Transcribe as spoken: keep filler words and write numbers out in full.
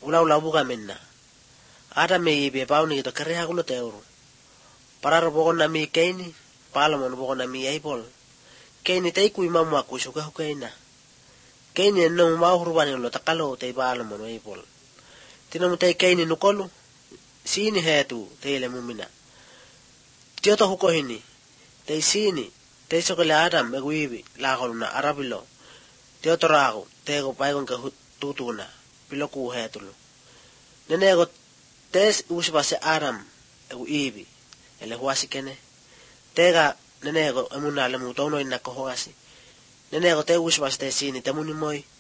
ula-ula buka minna. Ada me ibe pauni to kare hakulo teuru. Parar bokon na mi keini, palamon bokon na mi aipol. Keini tei kui mamu aku suka hukaina. Keini no mau hurubani lo takalo tei palamon aipol. Tinamu tei keini nukolu, sini hetu teile mumina. Tiota hukohini, tei sini, tei sokole Adam eguibi lakoluna arabilo. Tiota raku, tego paikon ke tutuna, piloku hetulu. Nenego tes usipase Adam eguibi, ele huasi kene. Tega nenego emunale mutono inna kohogasi. Nenego te usipase te sini temuni moi.